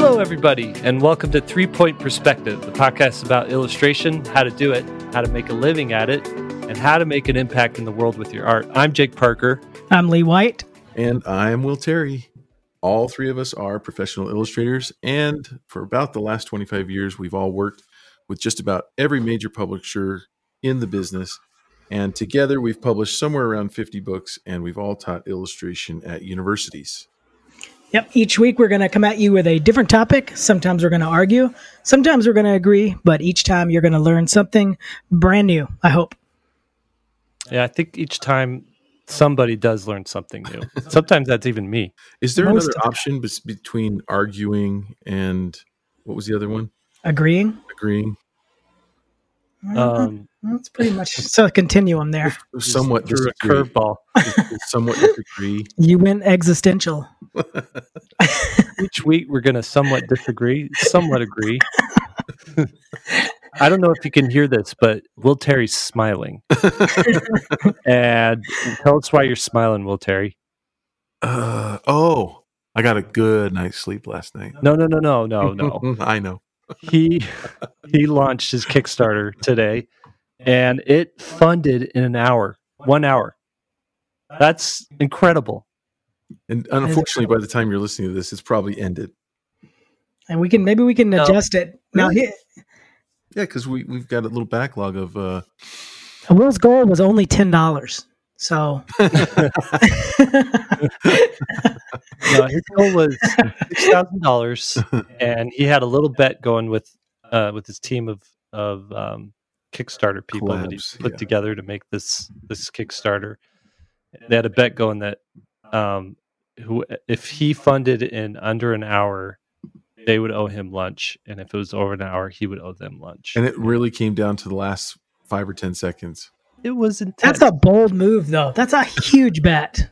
Hello, everybody, and welcome to 3 Point Perspective, the podcast about illustration, how to do it, how to make a living at it, and how to make an impact in the world with your art. I'm Jake Parker. I'm Lee White. And I'm Will Terry. All three of us are professional illustrators, and for about the last 25 years, we've all worked with just about every major publisher in the business. And together, we've published somewhere around 50 books, and we've all taught illustration at universities. Yep. Each week we're going to come at you with a different topic. Sometimes we're going to argue. Sometimes we're going to agree. But each time you're going to learn something brand new, I hope. Yeah, I think each time somebody does learn something new. Sometimes that's even me. Is there another option between arguing and what was the other one? Agreeing. That's pretty much a continuum there. Somewhat through a curveball. Somewhat disagree. You went existential. Each week we're going to somewhat disagree, somewhat agree. I don't know if you can hear this, but Will Terry's smiling. And tell us why you're smiling, Will Terry. I got a good night's sleep last night. No. I know. He launched his Kickstarter today, and it funded in 1 hour. That's incredible. And unfortunately, by the time you're listening to this, it's probably ended. And maybe we can adjust it. Now, Yeah, because we've got a little backlog of... Will's goal was only $10. So... No, his goal was $6,000, and he had a little bet going with his team of Kickstarter people that he put together to make this Kickstarter. They had a bet going that if he funded in under an hour, they would owe him lunch, and if it was over an hour, he would owe them lunch. And it really came down to the last 5 or 10 seconds. It was intense. That's a bold move, though. That's a huge bet.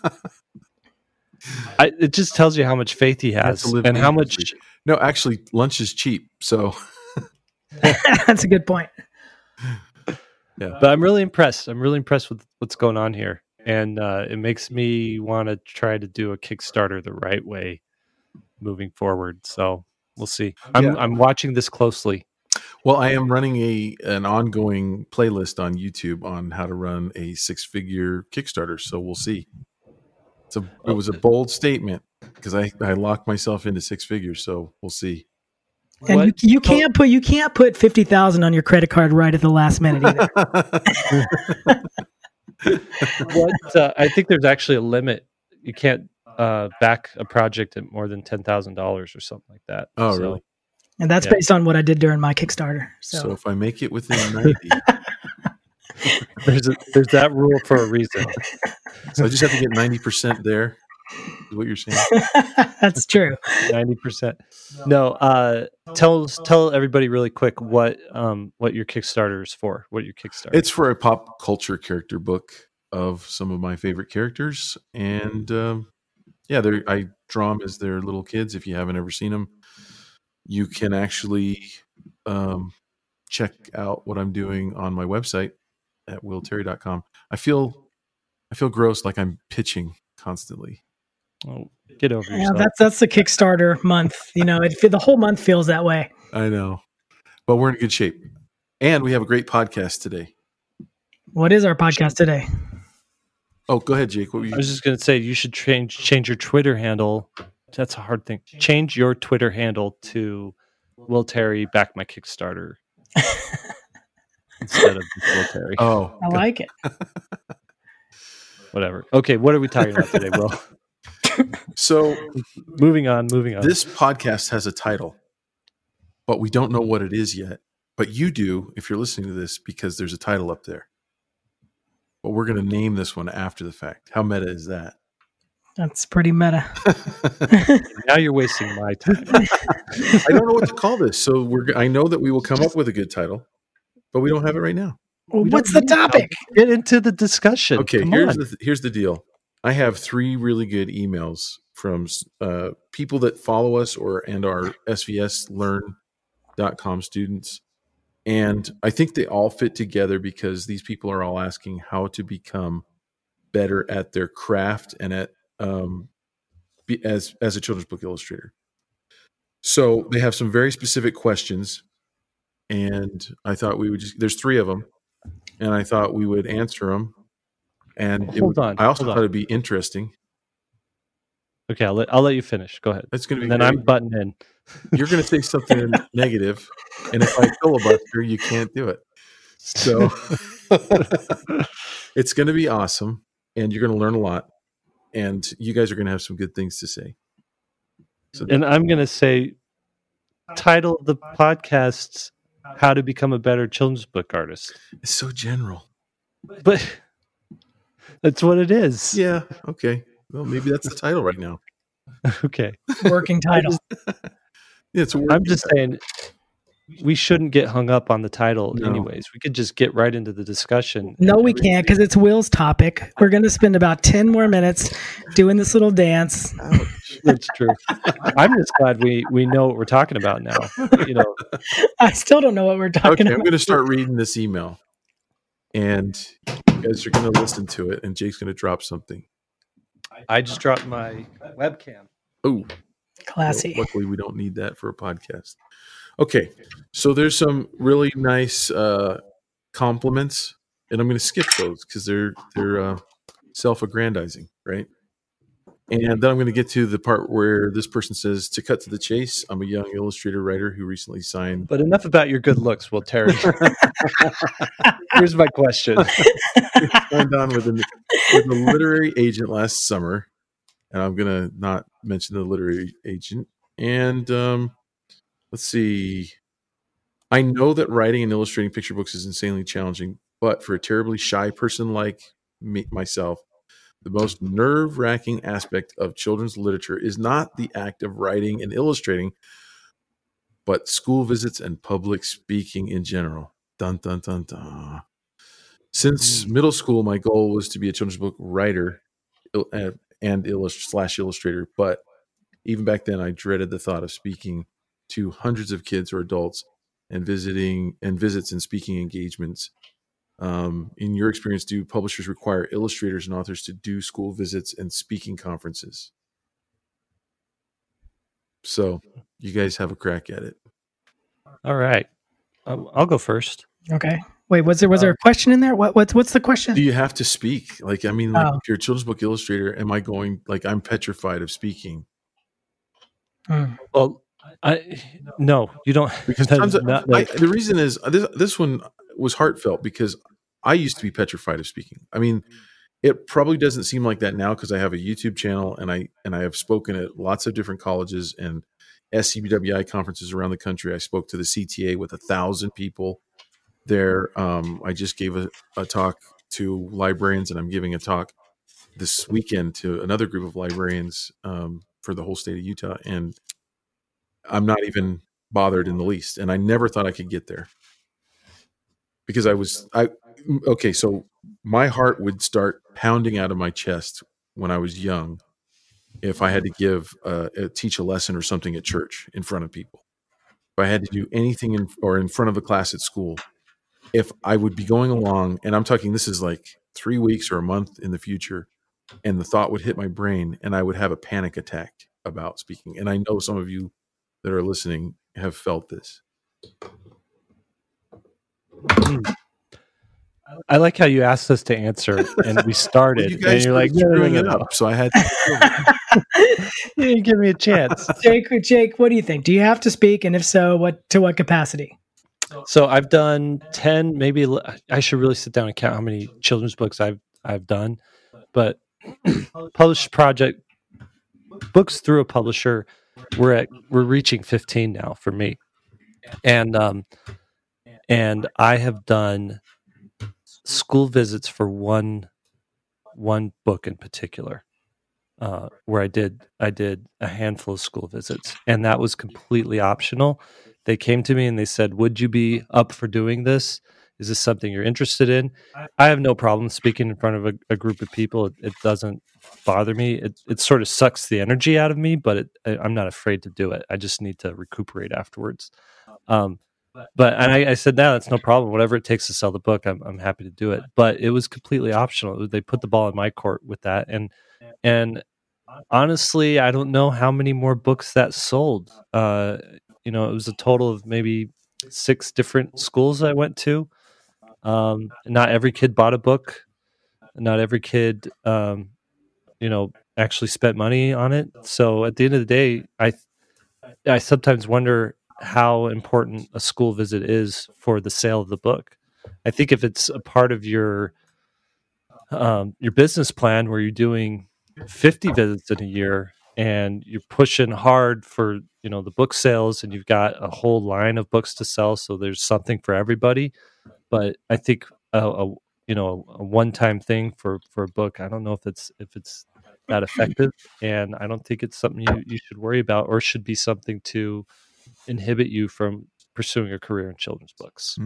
It just tells you how much faith he has and how much. No, actually, lunch is cheap, so that's a good point. Yeah, but I'm really impressed. I'm really impressed with what's going on here, and it makes me want to try to do a Kickstarter the right way moving forward. So we'll see. I'm watching this closely. Well, I am running an ongoing playlist on YouTube on how to run a 6-figure Kickstarter. So we'll see. It was a bold statement because I locked myself into 6 figures. So we'll see. And you can't put $50,000 on your credit card right at the last minute either. I think there's actually a limit. You can't back a project at more than $10,000 or something like that. Oh, really? And that's based on what I did during my Kickstarter. So if I make it within 90, there's that rule for a reason. So I just have to get 90% there. Is what you're saying? That's true. 90%. No. Tell everybody really quick what your Kickstarter is for. What your Kickstarter? It's for a pop culture character book of some of my favorite characters, and I draw them as they're little kids. If you haven't ever seen them, you can actually check out what I'm doing on my website at willterry.com. I feel gross, like I'm pitching constantly. Oh, get over yourself. That's the Kickstarter month. The whole month feels that way. I know, but we're in good shape, and we have a great podcast today. What is our podcast today? Oh, go ahead, Jake. I was just going to say you should change your Twitter handle. That's a hard thing. Change your Twitter handle to Will Terry back my Kickstarter instead of Will Terry. Oh, I like it. Whatever. Okay, what are we talking about today, Will? So, moving on. This podcast has a title, but we don't know what it is yet. But you do if you're listening to this because there's a title up there. But we're going to name this one after the fact. How meta is that? That's pretty meta. Now you're wasting my time. I don't know what to call this. So I know that we will come up with a good title, but we don't have it right now. What's the topic? Get into the discussion. Okay, here's the deal. I have 3 really good emails from people that follow us and our svslearn.com students. And I think they all fit together because these people are all asking how to become better at their craft and at as a children's book illustrator. So they have some very specific questions, and I thought we would there's 3 of them, and I thought we would answer them. And I also thought it'd be interesting. Okay, I'll let you finish. Go ahead. That's going to be. And then I'm butting in. You're going to say something negative, and if I filibuster, you can't do it. So it's going to be awesome, and you're going to learn a lot, and you guys are going to have some good things to say. So, and I'm going to say, title of the podcast, How to Become a Better Children's Book Artist. It's so general. But that's what it is. Yeah, okay. Well, maybe that's the title right now. Okay. Working title. I'm just saying, we shouldn't get hung up on the title anyways. We could just get right into the discussion. No, we can't, because it's Will's topic. We're going to spend about 10 more minutes doing this little dance. That's true. I'm just glad we know what we're talking about now. I still don't know what we're talking about. I'm going to start reading this email, and you guys are going to listen to it, and Jake's going to drop something. I just dropped my webcam. Oh, classy. Well, luckily, we don't need that for a podcast. Okay, so there's some really nice compliments, and I'm going to skip those because they're self-aggrandizing, right? And then I'm going to get to the part where this person says, to cut to the chase, I'm a young illustrator writer who recently signed. But enough about your good looks, Will Terry. Here's my question. Signed on with a literary agent last summer, and I'm going to not mention the literary agent. And let's see. I know that writing and illustrating picture books is insanely challenging, but for a terribly shy person like myself, the most nerve-wracking aspect of children's literature is not the act of writing and illustrating, but school visits and public speaking in general. Dun, dun, dun, dun. Since middle school, my goal was to be a children's book writer and illustrator, but even back then, I dreaded the thought of speaking to hundreds of kids or adults and visits and speaking engagements. In your experience, do publishers require illustrators and authors to do school visits and speaking conferences? So you guys have a crack at it. All right. I'll go first. Okay. Wait, was there a question in there? What's the question? Do you have to speak? Like, I mean, like, if you're a children's book illustrator, am I going, like, I'm petrified of speaking? Well, no, you don't. Because the reason is this one was heartfelt because I used to be petrified of speaking. I mean, it probably doesn't seem like that now because I have a YouTube channel and I have spoken at lots of different colleges and SCBWI conferences around the country. I spoke to the CTA with 1,000 people there. I just gave a talk to librarians, and I'm giving a talk this weekend to another group of librarians for the whole state of Utah. And I'm not even bothered in the least. And I never thought I could get there because so my heart would start pounding out of my chest when I was young if I had to teach a lesson or something at church in front of people. If I had to do anything in front of a class at school, if I would be going along, and I'm talking, this is like 3 weeks or a month in the future, and the thought would hit my brain and I would have a panic attack about speaking. And I know some of you that are listening have felt this. I like how you asked us to answer and we started and you're like, screwing it up. So I had to. You didn't give me a chance. Jake, what do you think? Do you have to speak? And if so, to what capacity? So I've done 10, maybe I should really sit down and count how many children's books I've done, but published project books through a publisher, we're reaching 15 now for me. And I have done school visits for one book in particular, where I did a handful of school visits, and that was completely optional. They came to me and they said, would you be up for doing this? Is this something you're interested in? I have no problem speaking in front of a group of people. It doesn't bother me. It sort of sucks the energy out of me, but I'm not afraid to do it. I just need to recuperate afterwards. But I said, no, that's no problem. Whatever it takes to sell the book, I'm happy to do it. But it was completely optional. They put the ball in my court with that. And honestly, I don't know how many more books that sold. It was a total of maybe 6 different schools I went to. Not every kid bought a book. Not every kid, actually spent money on it. So at the end of the day, I sometimes wonder how important a school visit is for the sale of the book. I think if it's a part of your business plan where you're doing 50 visits in a year and you're pushing hard for the book sales and you've got a whole line of books to sell, so there's something for everybody. But I think a one-time thing for a book, I don't know if it's that effective, and I don't think it's something you should worry about or should be something to inhibit you from pursuing a career in children's books.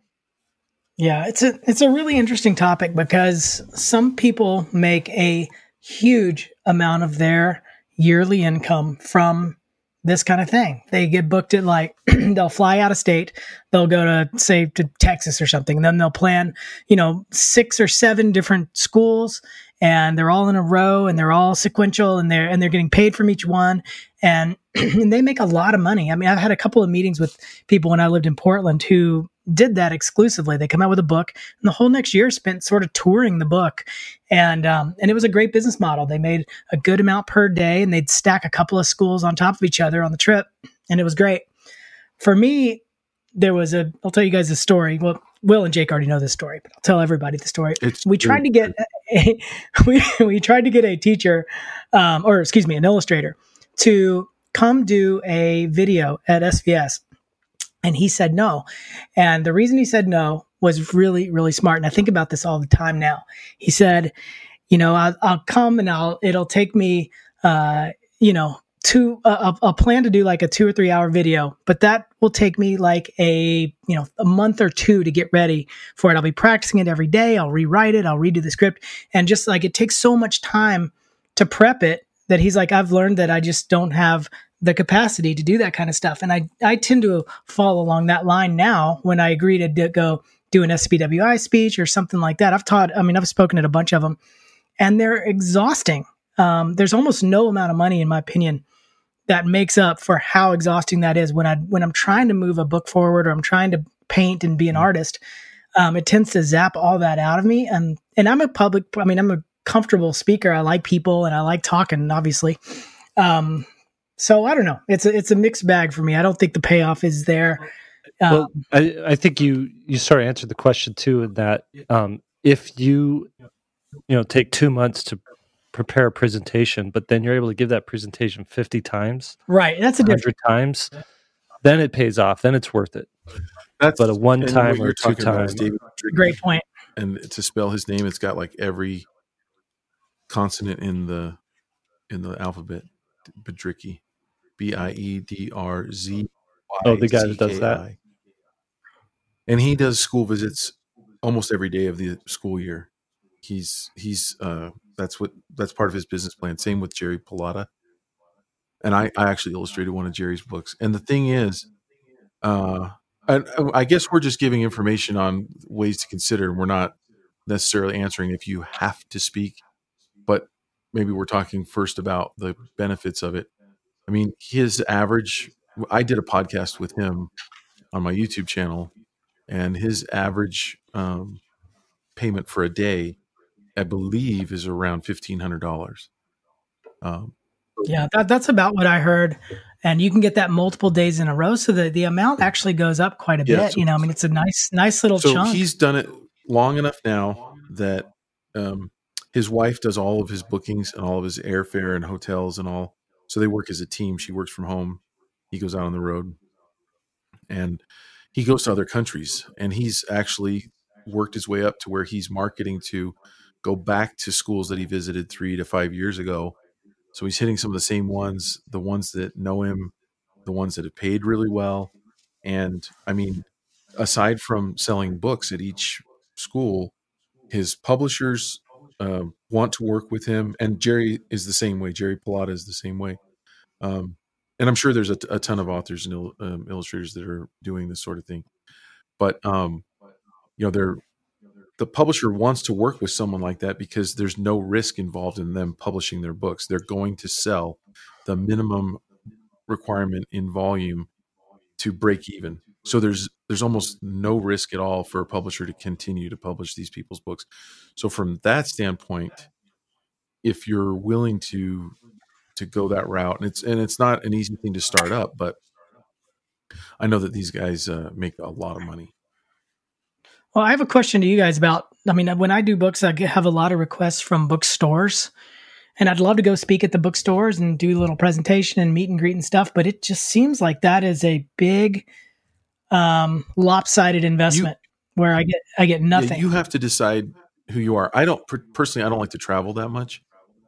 Yeah, it's a really interesting topic because some people make a huge amount of their yearly income from this kind of thing. They get booked at they'll fly out of state, they'll go to say to Texas or something, and then they'll plan, 6 or 7 different schools, and they're all in a row and they're all sequential, and they're getting paid from each one, and and they make a lot of money. I mean, I've had a couple of meetings with people when I lived in Portland who did that exclusively. They come out with a book, and the whole next year spent sort of touring the book, and it was a great business model. They made a good amount per day, and they'd stack a couple of schools on top of each other on the trip, and it was great. For me, I'll tell you guys a story. Well, Will and Jake already know this story, but I'll tell everybody the story. We tried to get we tried to get a teacher, an illustrator, to come do a video at SVS. And he said no. And the reason he said no was really, really smart. And I think about this all the time now. He said, I'll come and it'll take me, I'll plan to do like a 2 or 3 hour video, but that will take me like a month or 2 to get ready for it. I'll be practicing it every day. I'll rewrite it. I'll redo the script. And just like, it takes so much time to prep it that he's like, I've learned that I just don't have the capacity to do that kind of stuff. And I tend to fall along that line now when I agree to go do an SBWI speech or something like that. I've spoken at a bunch of them, and they're exhausting. There's almost no amount of money, in my opinion, that makes up for how exhausting that is when I'm trying to move a book forward, or I'm trying to paint and be an artist. It tends to zap all that out of me. And I'm a comfortable speaker. I like people and I like talking, obviously. So I don't know. It's a mixed bag for me. I don't think the payoff is there. Well, I think you sort of answered the question too, in that if you take 2 months to prepare a presentation, but then you're able to give that presentation 50 times, right? That's 100 times, then it pays off. Then it's worth it. But a one time or 2 time. Great point. And to spell his name, it's got like every consonant in the alphabet. Biedrzycki, Biedrzycki. Oh, the guy that does that. And he does school visits almost every day of the school year. He's that's part of his business plan. Same with Jerry Pallotta. And I actually illustrated one of Jerry's books. And the thing is, I guess we're just giving information on ways to consider. We're not necessarily answering if you have to speak, but maybe we're talking first about the benefits of it. I mean, his average, I did a podcast with him on my YouTube channel, and his average payment for a day, I believe, is around $1,500. Yeah, that's about what I heard. And you can get that multiple days in a row. So the amount actually goes up quite a bit. So, it's a nice little chunk. So he's done it long enough now that his wife does all of his bookings and all of his airfare and hotels and all. So they work as a team. She works from home. He goes out on the road. And he goes to other countries. And he's actually worked his way up to where he's marketing to go back to schools that he visited 3 to 5 years ago. So he's hitting some of the same ones, the ones that know him, the ones that have paid really well. And I mean, aside from selling books at each school, his publishers want to work with him. And Jerry is the same way. Jerry Pallotta is the same way. And I'm sure there's a ton of authors and illustrators that are doing this sort of thing. But, they're the publisher wants to work with someone like that because there's no risk involved in them publishing their books. They're going to sell the minimum requirement in volume to break even. So there's almost no risk at all for a publisher to continue to publish these people's books. So from that standpoint, if you're willing to go that route, and it's not an easy thing to start up, but I know that these guys make a lot of money. Well, I have a question to you guys about, I mean, when I do books, I have a lot of requests from bookstores, and I'd love to go speak at the bookstores and do a little presentation and meet and greet and stuff. But it just seems like that is a big lopsided investment where I get nothing. You have to decide who you are. I don't personally, I don't like to travel that much.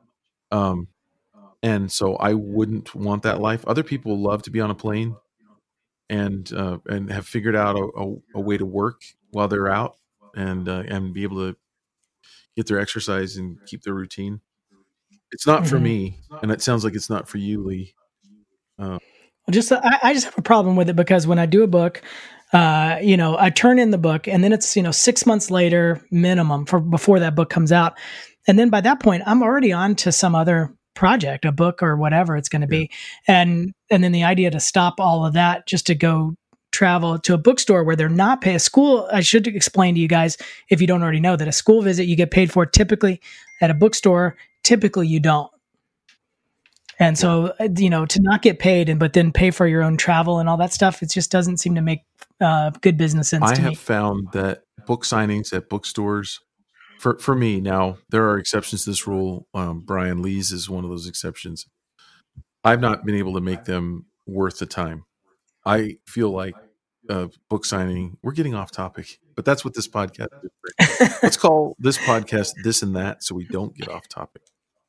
And so I wouldn't want that life. Other people love to be on a plane and have figured out a way to work while they're out and be able to get their exercise and keep their routine. It's not for me, and it sounds like it's not for you, Lee. I just have a problem with it because when I do a book, I turn in the book and then it's 6 months later minimum before that book comes out, and then by that point I'm already on to some other project, a book or whatever it's going to be, and then the idea to stop all of that just to go travel to a bookstore where they're not paying a school. I should explain to you guys, if you don't already know, that a school visit you get paid for typically. At a bookstore, typically you don't. And so, to not get paid but then pay for your own travel and all that stuff, it just doesn't seem to make good business sense to me. I have found that book signings at bookstores, for me now, there are exceptions to this rule. Brian Lee's is one of those exceptions. I've not been able to make them worth the time. I feel like book signing, we're getting off topic, but that's what this podcast is. Let's call this podcast This and That so we don't get off topic.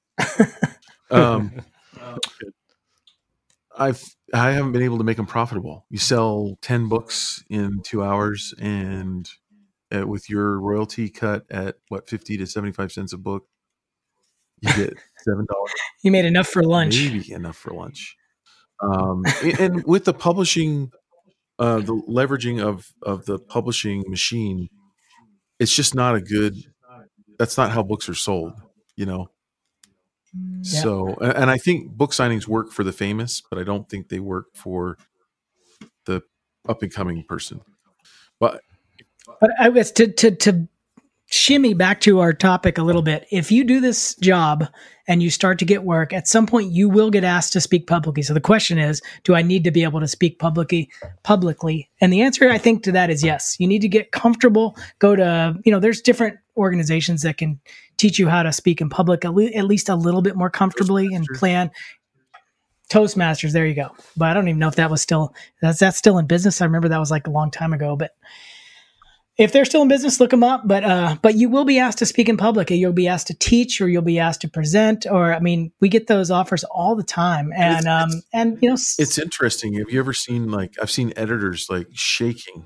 I haven't been able to make them profitable. You sell 10 books in 2 hours, and with your royalty cut at 50 to 75 cents a book, you get $7. You made enough for lunch. Maybe enough for lunch. And with the publishing, the leveraging of the publishing machine, it's just not that's not how books are sold, Yeah. So, and I think book signings work for the famous, but I don't think they work for the up and coming person. But I guess to shimmy back to our topic a little bit, if you do this job and you start to get work, at some point you will get asked to speak publicly. So the question is, do I need to be able to speak publicly? And the answer, I think, to that is yes. You need to get comfortable. Go to, there's different organizations that can teach you how to speak in public at least a little bit more comfortably and plan. Toastmasters, there you go. But I don't even know if that's still in business. I remember that was like a long time ago, but if they're still in business, look them up. But you will be asked to speak in public. You'll be asked to teach, or you'll be asked to present. Or we get those offers all the time. And it's interesting. Have you ever seen I've seen editors shaking.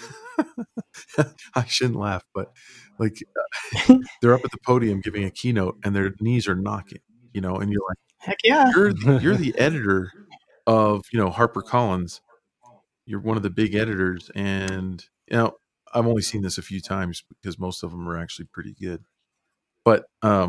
I shouldn't laugh, but they're up at the podium giving a keynote, and their knees are knocking. And you're like, heck yeah, you're the editor of HarperCollins. You're one of the big editors, and I've only seen this a few times because most of them are actually pretty good. But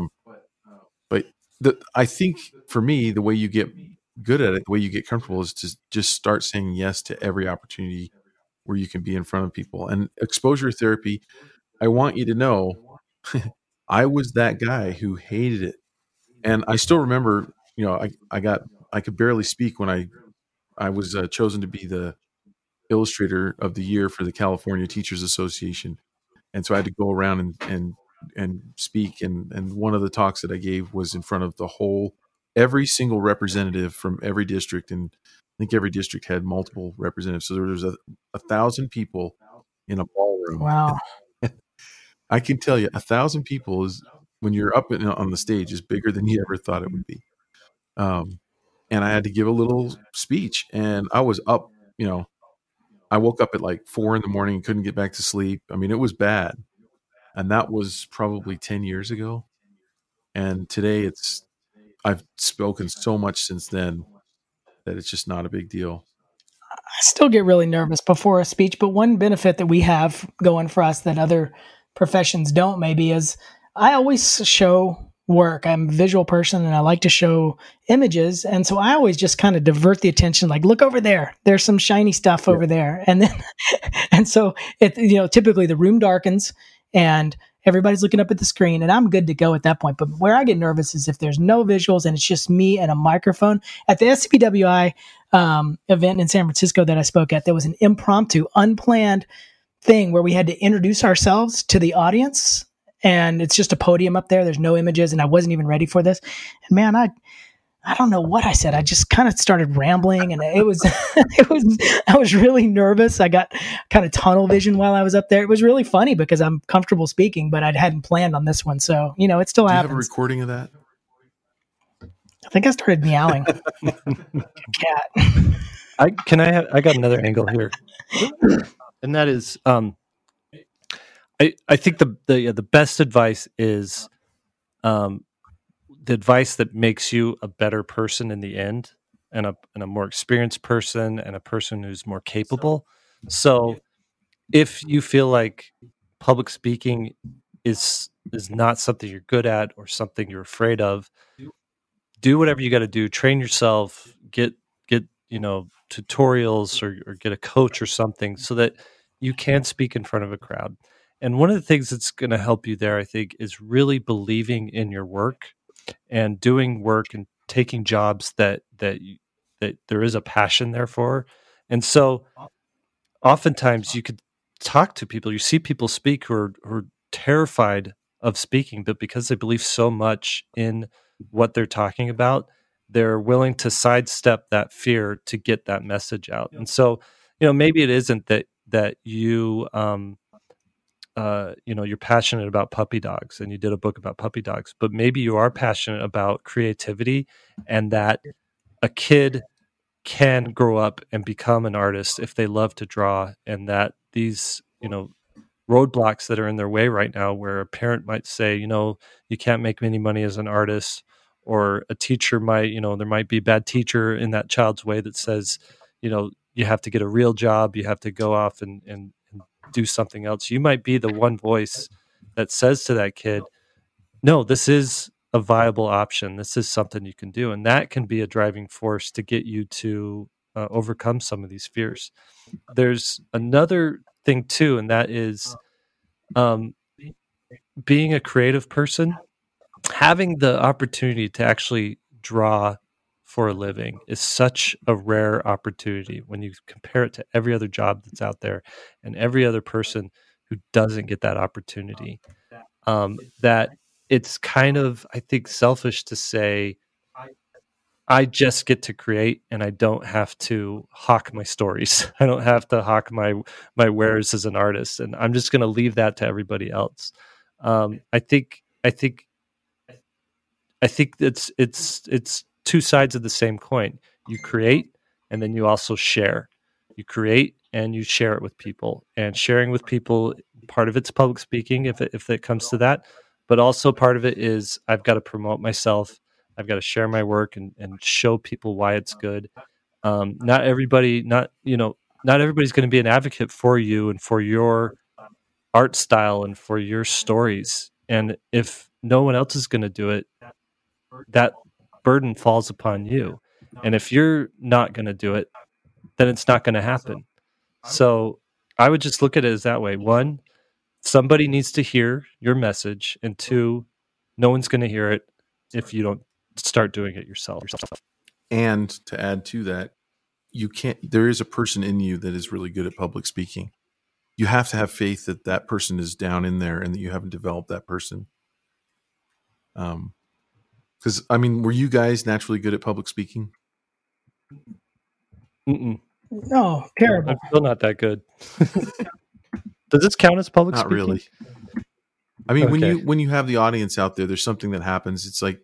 I think for me, the way you get good at it, the way you get comfortable, is to just start saying yes to every opportunity where you can be in front of people. And exposure therapy, I want you to know, I was that guy who hated it. And I still remember, I could barely speak when I was chosen to be the illustrator of the year for the California Teachers Association. And so I had to go around and speak. And one of the talks that I gave was in front of every single representative from every district. And I think every district had multiple representatives. So there was 1,000 people in a ballroom. Wow. I can tell you 1,000 people is, when you're up on the stage, is bigger than you ever thought it would be. And I had to give a little speech, and I was up, I woke up at 4 a.m, and couldn't get back to sleep. It was bad. And that was probably 10 years ago. And today I've spoken so much since then that it's just not a big deal. I still get really nervous before a speech, but one benefit that we have going for us that other professions don't, maybe, is I always show work. I'm a visual person and I like to show images. And so I always just kind of divert the attention, like, look over there. There's some shiny stuff over there. And then, and so it, typically the room darkens and everybody's looking up at the screen and I'm good to go at that point. But where I get nervous is if there's no visuals and it's just me and a microphone. At the SCPWI event in San Francisco that I spoke at, there was an impromptu, unplanned thing where we had to introduce ourselves to the audience. And it's just a podium up there. There's no images, and I wasn't even ready for this. And man, I don't know what I said. I just kind of started rambling, and it was, I was really nervous. I got kind of tunnel vision while I was up there. It was really funny because I'm comfortable speaking, but I hadn't planned on this one. So, it still happens. Do you have a recording of that? I think I started meowing. Cat. I got another angle here, and that is, I think the best advice is the advice that makes you a better person in the end, and a more experienced person, and a person who's more capable. So if you feel like public speaking is not something you're good at or something you're afraid of, do whatever you got to do. Train yourself, get tutorials or get a coach or something so that you can speak in front of a crowd. And one of the things that's going to help you there, I think, is really believing in your work and doing work and taking jobs that there is a passion there for. And so oftentimes you could talk to people, you see people speak who are terrified of speaking, but because they believe so much in what they're talking about, they're willing to sidestep that fear to get that message out. And so, maybe it isn't that you you're passionate about puppy dogs and you did a book about puppy dogs, but maybe you are passionate about creativity and that a kid can grow up and become an artist if they love to draw, and that these, roadblocks that are in their way right now, where a parent might say, you can't make any money as an artist, or a teacher might, there might be a bad teacher in that child's way that says, you have to get a real job, you have to go off and do something else. You might be the one voice that says to that kid, no, this is a viable option. This is something you can do. And that can be a driving force to get you to overcome some of these fears. There's another thing too, and that is being a creative person, having the opportunity to actually draw for a living is such a rare opportunity when you compare it to every other job that's out there and every other person who doesn't get that opportunity. That it's kind of, I think, selfish to say, I just get to create and I don't have to hawk my stories. I don't have to hawk my wares as an artist, and I'm just going to leave that to everybody else. I think it's two sides of the same coin. You create and then you also share. You create and you share it with people. And sharing with people, part of it's public speaking if it comes to that, but also part of it is I've got to promote myself. I've got to share my work and show people why it's good. Not everybody's going to be an advocate for you and for your art style and for your stories. And if no one else is going to do it, that burden falls upon you. And if you're not going to do it, then it's not going to happen. So I would just look at it as that way. One, somebody needs to hear your message. And two, no one's going to hear it if you don't start doing it yourself. And to add to that, there is a person in you that is really good at public speaking. You have to have faith that that person is down in there and that you haven't developed that person. Because, were you guys naturally good at public speaking? Mm-mm. No, terrible. I'm still not that good. Does this count as public speaking? Not really. Okay. when you have the audience out there, there's something that happens. It's like,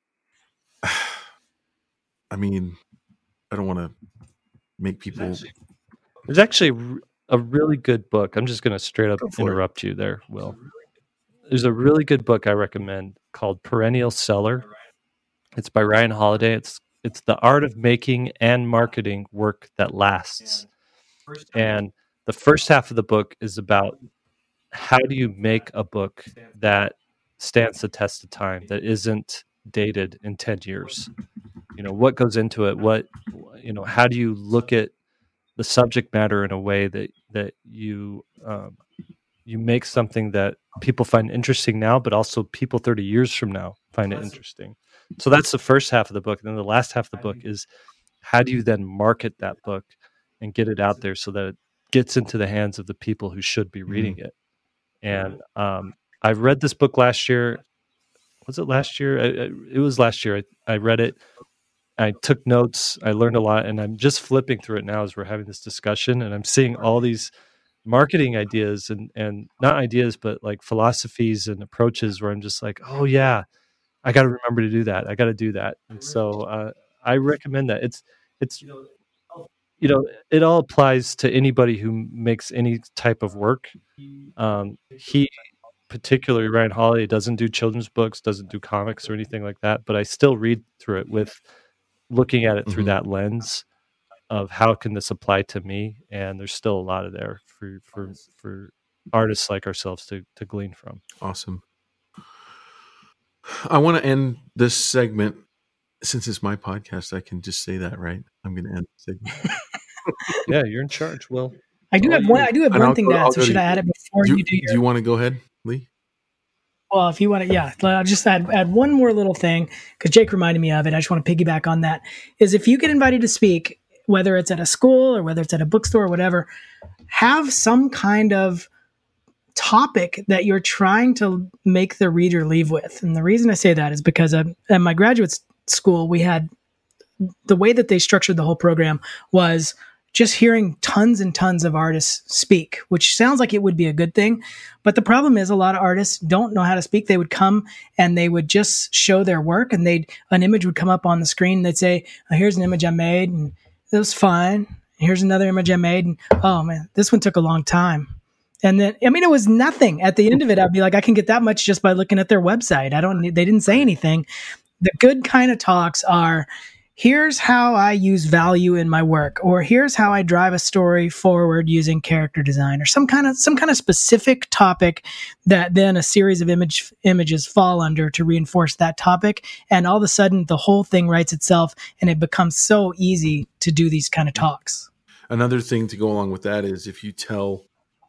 I don't want to make people. There's actually a really good book. I'm just going to straight up interrupt you there, Will. There's a really good book I recommend called Perennial Seller. It's by Ryan Holiday. It's the art of making and marketing work that lasts. And the first half of the book is about how do you make a book that stands the test of time, that isn't dated in 10 years? What goes into it? How do you look at the subject matter in a way that you make something that people find interesting now, but also people 30 years from now find it interesting. So that's the first half of the book. And then the last half of the book is, how do you then market that book and get it out there so that it gets into the hands of the people who should be reading it? And I read this book last year. Was it last year? It was last year. I read it. I took notes. I learned a lot, and I'm just flipping through it now as we're having this discussion, and I'm seeing all these marketing ideas and not ideas, but like philosophies and approaches where I'm just like, oh yeah, I got to remember to do that. I got to do that. And so I recommend that. It's it all applies to anybody who makes any type of work. He particularly, Ryan Holiday, doesn't do children's books, doesn't do comics or anything like that, but I still read through it with looking at it through that lens of how can this apply to me. And there's still a lot of there for artists like ourselves to glean from. Awesome. I want to end this segment. Since it's my podcast, I can just say that, right? I'm going to end the segment. Yeah, you're in charge, Will. I do have one thing to add. So should I add it before you do your... Do you want to go ahead, Lee? Well, if you want to, yeah, I'll just add one more little thing, because Jake reminded me of it. I just want to piggyback on that. Is if you get invited to speak, whether it's at a school or whether it's at a bookstore or whatever, have some kind of topic that you're trying to make the reader leave with. And the reason I say that is because at my graduate school, we had the way that they structured the whole program was just hearing tons and tons of artists speak, which sounds like it would be a good thing. But the problem is a lot of artists don't know how to speak. They would come and they would just show their work, and an image would come up on the screen. And they'd say, oh, here's an image I made, and it was fine. Here's another image I made, and oh man, this one took a long time. And then, it was nothing. At the end of it, I'd be like, I can get that much just by looking at their website. They didn't say anything. The good kind of talks are, here's how I use value in my work, or here's how I drive a story forward using character design, or some kind of specific topic that then a series of images fall under to reinforce that topic. And all of a sudden the whole thing writes itself, and it becomes so easy to do these kind of talks. Another thing to go along with that is if you tell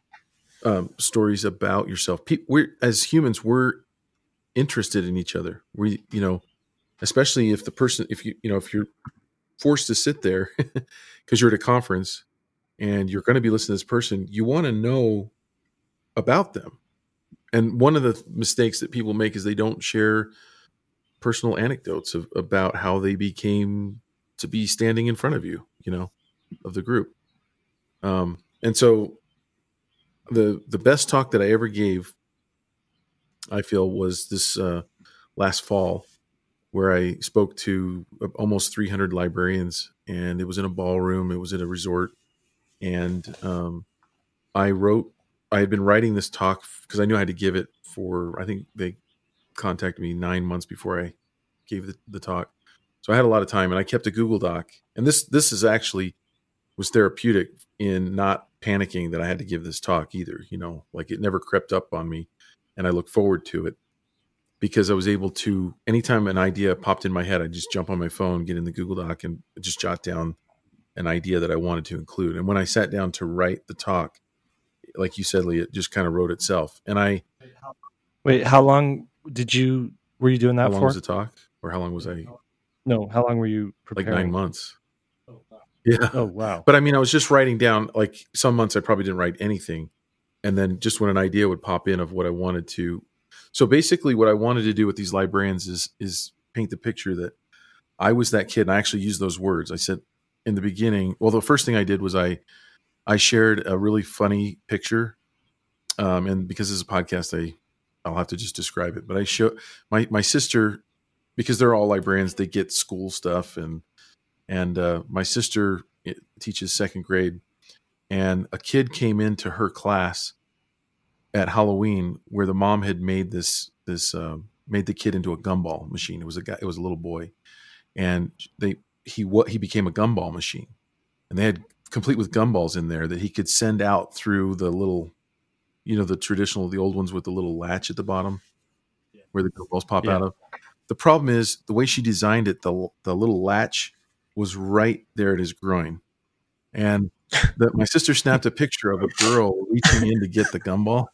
stories about yourself, as humans, we're interested in each other. Especially if if you're forced to sit there because you're at a conference and you're going to be listening to this person, you want to know about them. And one of the mistakes that people make is they don't share personal anecdotes about how they became to be standing in front of you, of the group. And so the best talk that I ever gave, I feel, was this last fall, where I spoke to almost 300 librarians, and it was in a ballroom. It was at a resort. And I had been writing this talk because I knew I had to give it I think they contacted me 9 months before I gave the talk. So I had a lot of time, and I kept a Google Doc. And this is actually was therapeutic in not panicking that I had to give this talk either. Like it never crept up on me, and I look forward to it. Because I was able to, anytime an idea popped in my head, I'd just jump on my phone, get in the Google Doc, and just jot down an idea that I wanted to include. And when I sat down to write the talk, like you said, Lee, it just kind of wrote itself. And Wait, how long were you doing that for? How long was the talk? Or how long was I? No, how long were you preparing? Like 9 months. Yeah. Oh, wow. But I was just writing down, like some months I probably didn't write anything. And then just when an idea would pop in of what I wanted to. So basically what I wanted to do with these librarians is paint the picture that I was that kid. And I actually used those words. I said in the beginning, well, the first thing I did was I shared a really funny picture. And because this is a podcast, I'll have to just describe it. But I show my sister, because they're all librarians, they get school stuff. And my sister teaches second grade, and a kid came into her class at Halloween where the mom had made made the kid into a gumball machine. It was a little boy, and he became a gumball machine, and they had complete with gumballs in there that he could send out through the little, the traditional, the old ones with the little latch at the bottom where the gumballs pop out of. The problem is the way she designed it, the little latch was right there at his groin. And my sister snapped a picture of a girl reaching in to get the gumball.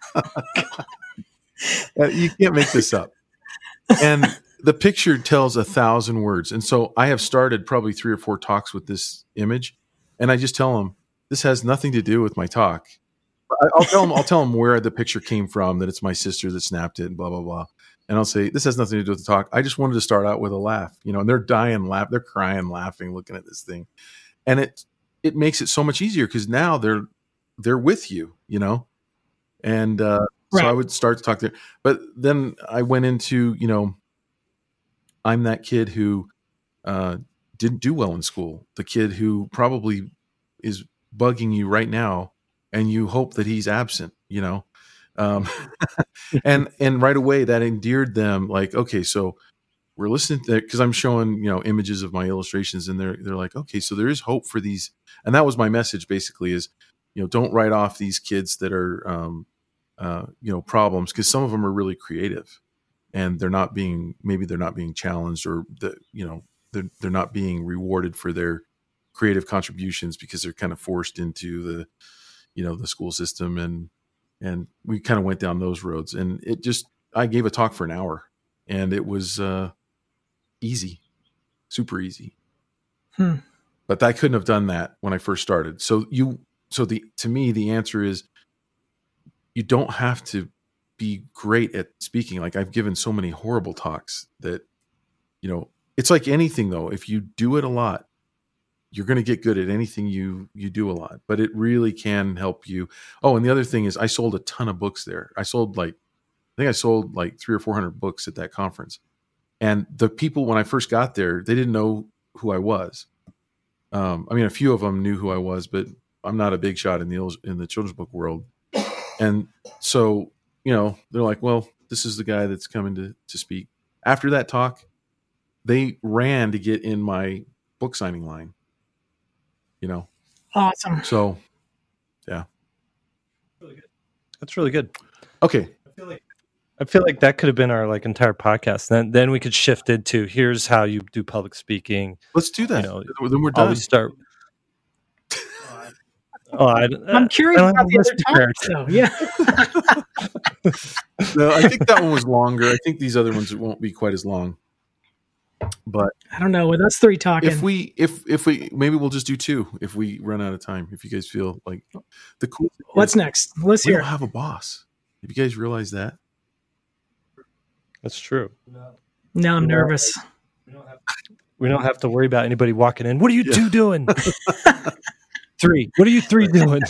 You can't make this up. And the picture tells 1,000 words. And so I have started probably 3 or 4 talks with this image. And I just tell them, this has nothing to do with my talk. I'll tell them where the picture came from, that it's my sister that snapped it and blah, blah, blah. And I'll say, this has nothing to do with the talk. I just wanted to start out with a laugh, and they're dying, they're crying, laughing, looking at this thing. And it makes it so much easier because now they're with you, And right. So I would start to talk there. But then I went into, I'm that kid who didn't do well in school, the kid who probably is bugging you right now, and you hope that he's absent, and right away that endeared them. Like, okay, so we're listening to, because I'm showing, images of my illustrations, and they're like, okay, so there is hope for these. And that was my message basically is, don't write off these kids that are, problems, because some of them are really creative and they're not being challenged, or they're not being rewarded for their creative contributions because they're kind of forced into the school system. And we kind of went down those roads, and I gave a talk for an hour, and it was easy, super easy. But I couldn't have done that when I first started. To me, the answer is you don't have to be great at speaking. Like, I've given so many horrible talks that, it's like anything though. If you do it a lot, you're going to get good at anything you do a lot, but it really can help you. Oh, and the other thing is I sold a ton of books there. I sold like 300 or 400 books at that conference. And the people, when I first got there, they didn't know who I was. A few of them knew who I was, but I'm not a big shot in the children's book world. And so, they're like, well, this is the guy that's coming to speak. After that talk, they ran to get in my book signing line. Awesome. So, yeah, really good. That's really good. Okay. I feel like that could have been our entire podcast. Then we could shift into here's how you do public speaking. Let's do that. Then we're done. Always start. I'm curious about the other topics, though. Yeah. No, I think that one was longer. I think these other ones won't be quite as long. But I don't know. With us 3 talking, if we maybe we'll just do 2 if we run out of time. If you guys feel like the cool. What's next? Let's hear. We don't have a boss. Have you guys realized that? That's true. Now I'm nervous. We don't have to worry about anybody walking in. What are you 2 doing? 3. What are you 3 doing?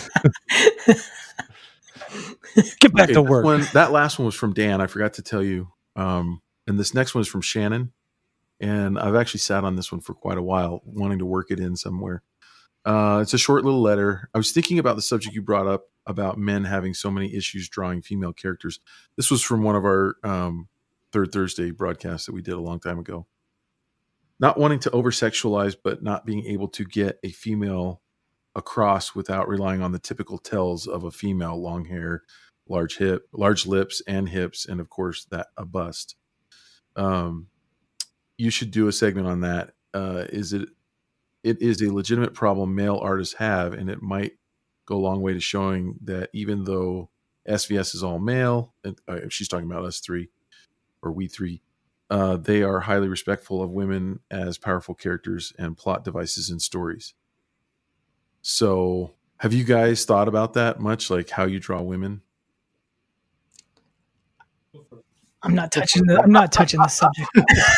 Get back to work. That last one was from Dan. I forgot to tell you. And this next one is from Shannon. And I've actually sat on this one for quite a while, wanting to work it in somewhere. It's a short little letter. I was thinking about the subject you brought up about men having so many issues drawing female characters. This was from one of our Third Thursday broadcasts that we did a long time ago. Not wanting to over-sexualize, but not being able to get a female across without relying on the typical tells of a female: long hair, large lips and hips, and of course a bust. You should do a segment on that. It is a legitimate problem male artists have, and it might go a long way to showing that even though SVS is all male, and she's talking about us 3 or we 3, they are highly respectful of women as powerful characters and plot devices in stories. So have you guys thought about that much, like how you draw women? I'm not touching the subject.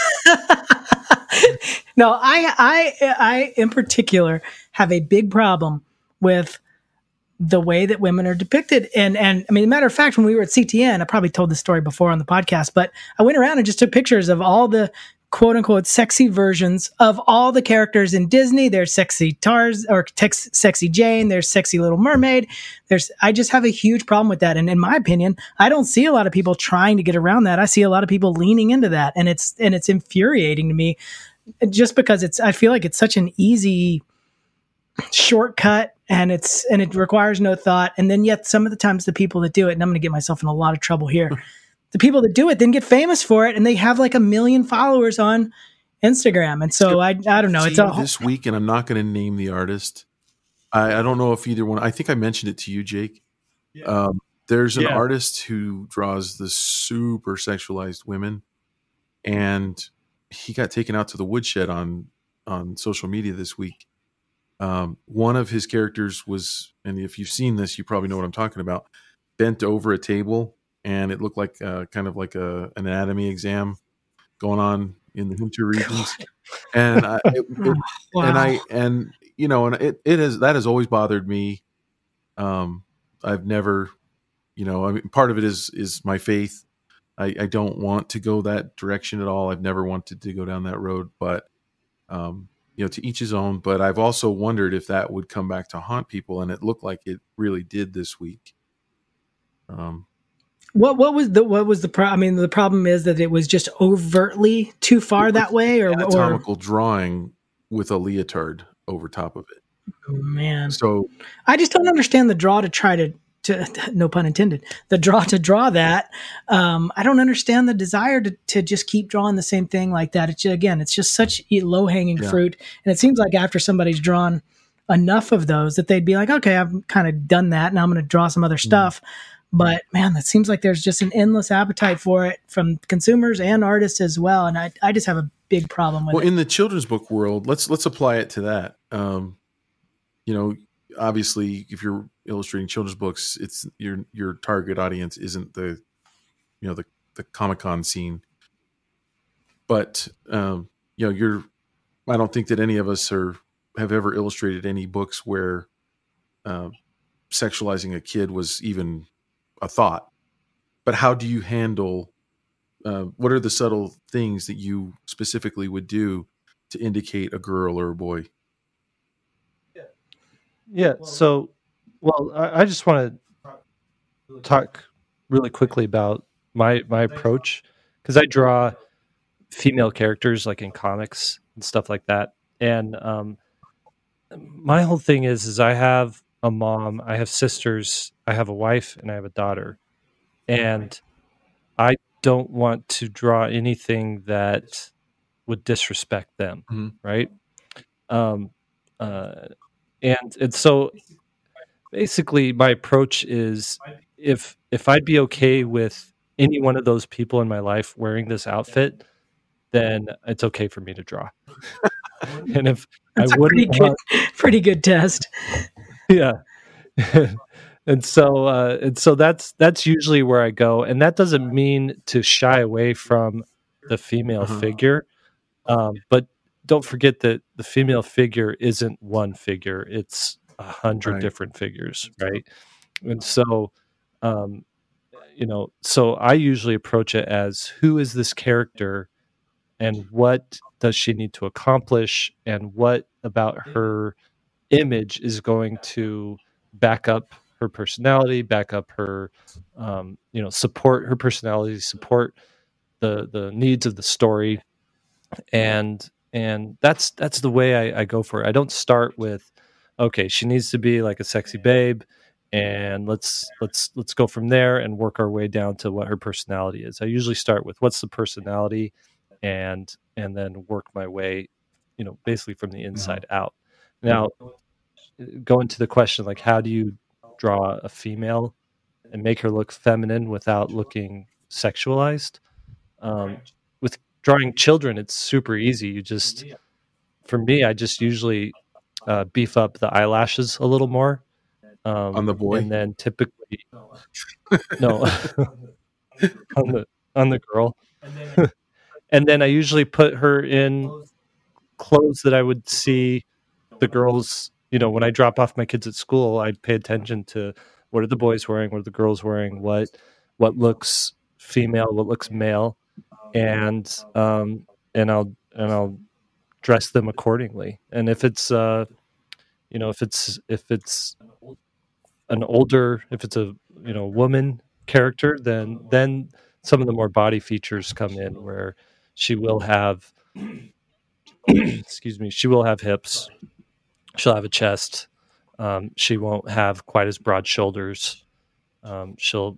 No, I in particular have a big problem with the way that women are depicted. And matter of fact, when we were at CTN, I probably told this story before on the podcast, but I went around and just took pictures of all the quote unquote sexy versions of all the characters in Disney. There's sexy sexy Jane. There's sexy Little Mermaid. I just have a huge problem with that. And in my opinion, I don't see a lot of people trying to get around that. I see a lot of people leaning into that. And it's infuriating to me just because I feel like it's such an easy shortcut, and it requires no thought. And then yet some of the times the people that do it, and I'm going to get myself in a lot of trouble here, the people that do it then get famous for it, and they have like 1 million followers on Instagram. And so I don't know. It's this week, and I'm not going to name the artist. I don't know if either one. I think I mentioned it to you, Jake. There's an artist who draws the super sexualized women, and he got taken out to the woodshed on social media this week. One of his characters was, and if you've seen this, you probably know what I'm talking about, bent over a table, and it looked like kind of like an anatomy exam going on in the hinter regions. And that has always bothered me. I've never, part of it is my faith. I don't want to go that direction at all. I've never wanted to go down that road, but to each his own. But I've also wondered if that would come back to haunt people, and it looked like it really did this week. What was the problem? I mean, the problem is that it was just overtly too far that way, or anatomical drawing with a leotard over top of it. Oh, man, so I just don't understand the draw to try to no pun intended, the draw to draw that. I don't understand the desire to just keep drawing the same thing like that. It's just such low hanging fruit. And it seems like after somebody's drawn enough of those that they'd be like, okay, I've kind of done that. Now I'm going to draw some other stuff. But man, that seems like there's just an endless appetite for it from consumers and artists as well. And I just have a big problem with it. Well, in the children's book world, let's apply it to that. Obviously, if you're illustrating children's books, it's your target audience isn't the Comic-Con scene. But I don't think that any of us have ever illustrated any books where sexualizing a kid was even a thought. But how do you handle? What are the subtle things that you specifically would do to indicate a girl or a boy? Yeah. So, I just want to talk really quickly about my approach, because I draw female characters like in comics and stuff like that. And my whole thing is I have a mom, I have sisters, I have a wife, and I have a daughter. And I don't want to draw anything that would disrespect them, right? And so basically my approach is if I'd be okay with any one of those people in my life wearing this outfit, then it's okay for me to draw. And if that's pretty good test. Yeah. And so that's usually where I go. And that doesn't mean to shy away from the female figure. But don't forget that the female figure isn't one figure; it's 100 different figures, right? And so, so I usually approach it as, who is this character, and what does she need to accomplish, and what about her image is going to back up her personality, back up her, support her personality, support the needs of the story, and that's the way I go for it. I don't start with, okay, she needs to be like a sexy babe, and let's go from there and work our way down to what her personality is. I usually start with what's the personality, and then work my way, basically from the inside out. Now, going to the question, like, how do you draw a female and make her look feminine without looking sexualized? With drawing children, it's super easy. For me, I just usually beef up the eyelashes a little more on the boy, and then typically no on the girl, and then I usually put her in clothes that I would see the girls. When I drop off my kids at school, I pay attention to what are the boys wearing, what are the girls wearing, what looks female, what looks male, and I'll dress them accordingly. And if it's if it's an older, if it's a woman character, then some of the more body features come in, where she will have excuse me, she will have hips, she'll have a chest. She won't have quite as broad shoulders. She'll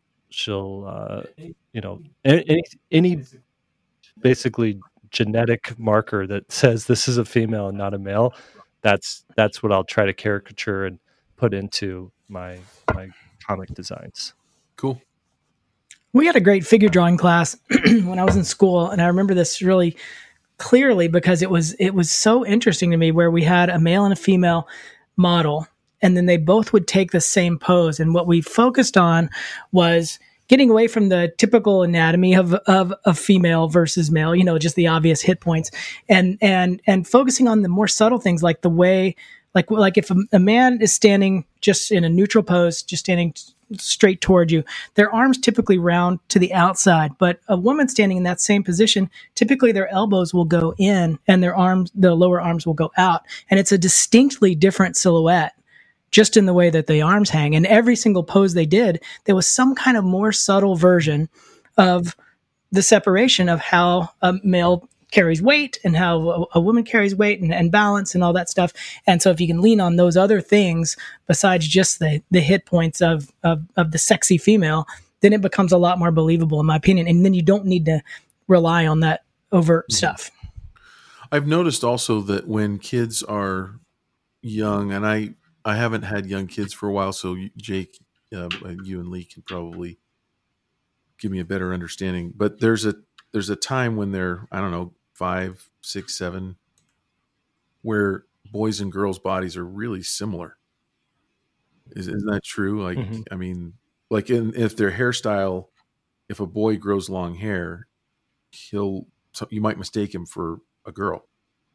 any basically genetic marker that says this is a female and not a male. That's what I'll try to caricature and put into my comic designs. Cool. We had a great figure drawing class when I was in school, and I remember this really clearly because it was so interesting to me, where we had a male and a female model, and then they both would take the same pose. And what we focused on was getting away from the typical anatomy of a female versus male, just the obvious hit points, and focusing on the more subtle things, like the way, like if a man is standing just in a neutral pose, just standing straight toward you, their arms typically round to the outside. But a woman standing in that same position, typically their elbows will go in and the lower arms will go out. And it's a distinctly different silhouette just in the way that the arms hang. And every single pose they did, there was some kind of more subtle version of the separation of how a male carries weight and how a woman carries weight and balance and all that stuff. And so if you can lean on those other things besides just the hit points of the sexy female, then it becomes a lot more believable, in my opinion. And then you don't need to rely on that overt stuff. I've noticed also that when kids are young, and I haven't had young kids for a while, so Jake, you and Lee can probably give me a better understanding. But there's a time when they're, I don't know, 5, 6, 7, where boys and girls' bodies are really similar. Isn't that true? Like, mm-hmm. I mean, like if their hairstyle, if a boy grows long hair, you might mistake him for a girl.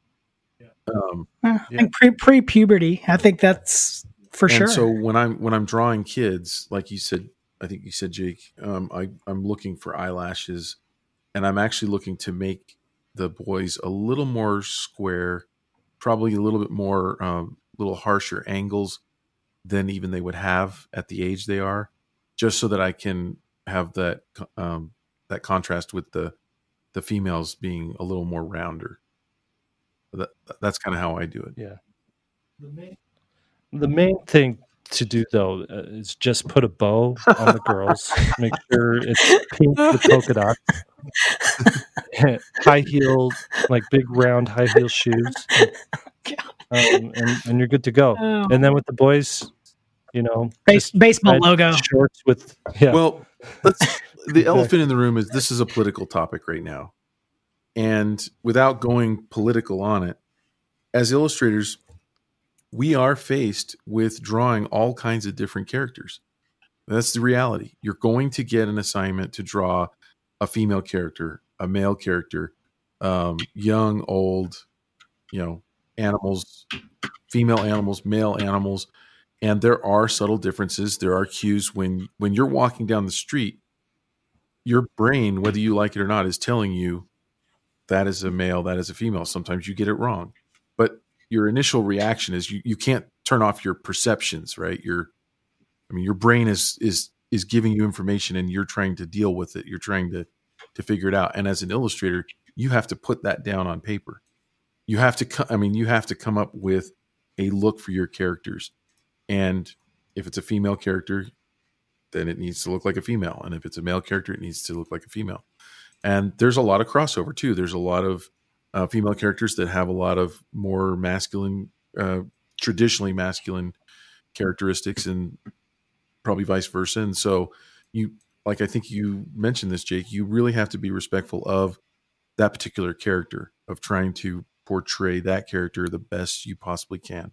I think pre-puberty, I think that's for sure. So when I'm drawing kids, like you said, I think you said, Jake, I'm looking for eyelashes, and I'm actually looking to make the boys a little more square, probably a little bit more, little harsher angles than even they would have at the age they are, just so that I can have that contrast with the females being a little more rounder. That's kind of how I do it. Yeah. The main thing to do though is just put a bow on the girls. Make sure it's pink with polka dots. High heel, like big round high heel shoes, and you're good to go. Oh. And then with the boys, baseball logo shorts with. Yeah. Well, the elephant in the room is this is a political topic right now, and without going political on it, as illustrators, we are faced with drawing all kinds of different characters. That's the reality. You're going to get an assignment to draw a female character, a male character, young, old, animals, female animals, male animals. And there are subtle differences. There are cues when you're walking down the street, your brain, whether you like it or not, is telling you that is a male, that is a female. Sometimes you get it wrong. But your initial reaction is you can't turn off your perceptions, right? Your brain is giving you information and you're trying to deal with it. You're trying to figure it out. And as an illustrator, you have to put that down on paper. You have to come up with a look for your characters. And if it's a female character, then it needs to look like a female. And if it's a male character, it needs to look like a female. And there's a lot of crossover too. There's a lot of female characters that have a lot of more masculine, traditionally masculine characteristics, and probably vice versa. And so I think you mentioned this, Jake, you really have to be respectful of that particular character, of trying to portray that character the best you possibly can.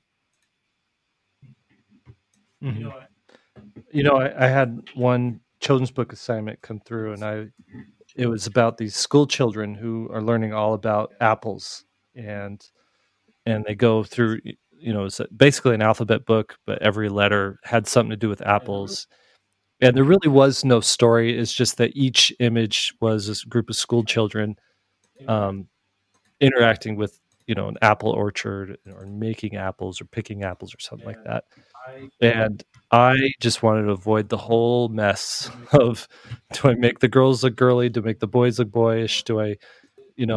Mm-hmm. I had one children's book assignment come through, and it was about these school children who are learning all about apples, and they go through, it's basically an alphabet book, but every letter had something to do with apples. And there really was no story. It's just that each image was a group of school children interacting with, an apple orchard, or making apples or picking apples or something like that. And I just wanted to avoid the whole mess of, do I make the girls look girly? Do I make the boys look boyish? Do I,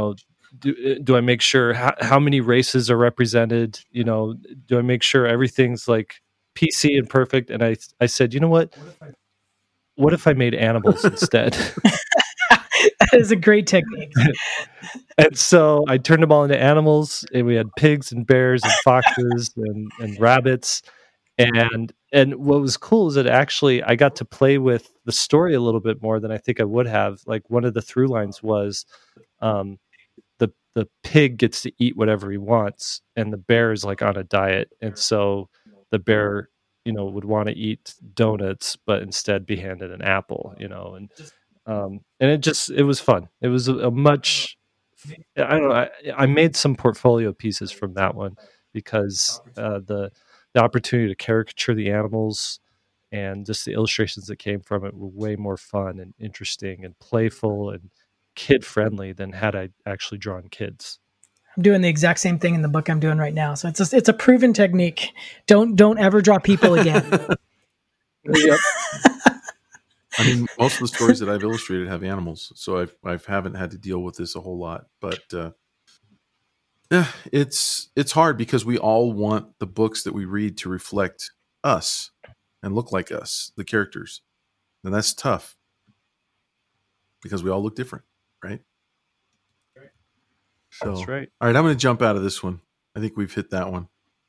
do I make sure how many races are represented? Do I make sure everything's like PC and perfect? And I said, you know what? What if I made animals instead? That is a great technique. And so I turned them all into animals, and we had pigs and bears and foxes and rabbits. And what was cool is that actually I got to play with the story a little bit more than I think I would have. Like, one of the through lines was the pig gets to eat whatever he wants, and the bear is like on a diet, and so the bear would want to eat donuts but instead be handed an apple, and it was fun. It was a much, I don't know, I made some portfolio pieces from that one because the opportunity to caricature the animals and just the illustrations that came from it were way more fun and interesting and playful and kid friendly than had I actually drawn kids. I'm doing the exact same thing in the book I'm doing right now. So it's a proven technique. Don't ever draw people again. Yep. I mean, most of the stories that I've illustrated have animals, so I haven't had to deal with this a whole lot. But yeah, it's hard because we all want the books that we read to reflect us and look like us, the characters, and that's tough because we all look different, right? So, that's right. All right, I'm going to jump out of this one. I think we've hit that one.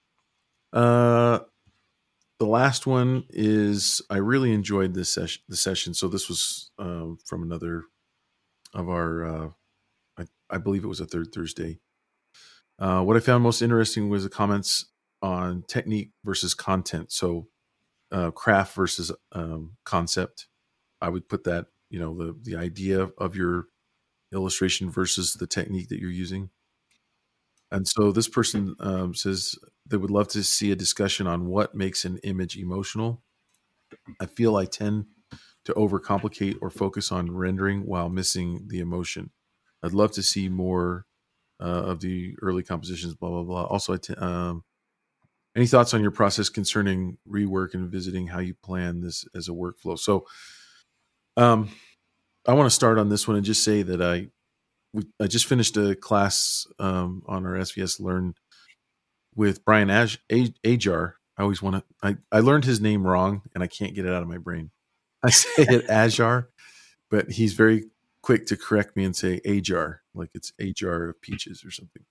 The last one is I really enjoyed this session. So this was from another of our, I believe it was a third Thursday. What I found most interesting was the comments on technique versus content. So craft versus concept. I would put that, the idea of your illustration versus the technique that you're using. And so this person says they would love to see a discussion on what makes an image emotional. I feel I tend to overcomplicate or focus on rendering while missing the emotion. I'd love to see more of the early compositions, blah, blah, blah. Also, any thoughts on your process concerning rework and visiting how you plan this as a workflow? So I want to start on this one and just say that I just finished a class on our SVS Learn with Brian Ajar. I learned his name wrong and I can't get it out of my brain. I say it Ajar, but he's very quick to correct me and say Ajar, like it's a jar of peaches or something.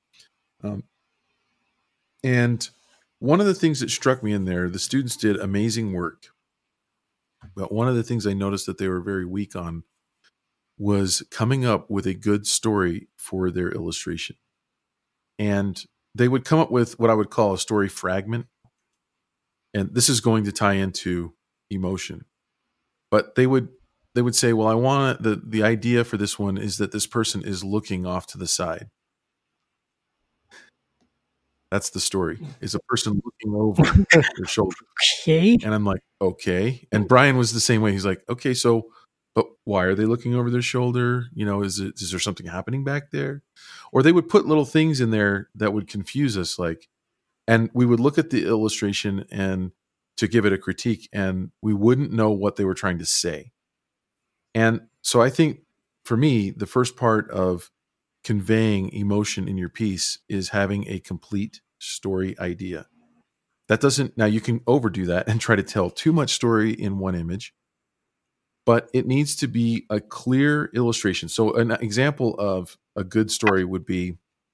And one of the things that struck me in there, the students did amazing work. But one of the things I noticed that they were very weak on was coming up with a good story for their illustration. And they would come up with what I would call a story fragment. And this is going to tie into emotion. But they would say, well, I want the idea for this one is that this person is looking off to the side. That's the story, is a person looking over their shoulder. Okay. And I'm like, okay. And Brian was the same way. He's like, okay, so, but why are they looking over their shoulder? Is there something happening back there? Or they would put little things in there that would confuse us, and we would look at the illustration and to give it a critique, and we wouldn't know what they were trying to say. And so I think for me, the first part of conveying emotion in your piece is having a complete story idea. Now you can overdo that and try to tell too much story in one image, but it needs to be a clear illustration. So an example of a good story would be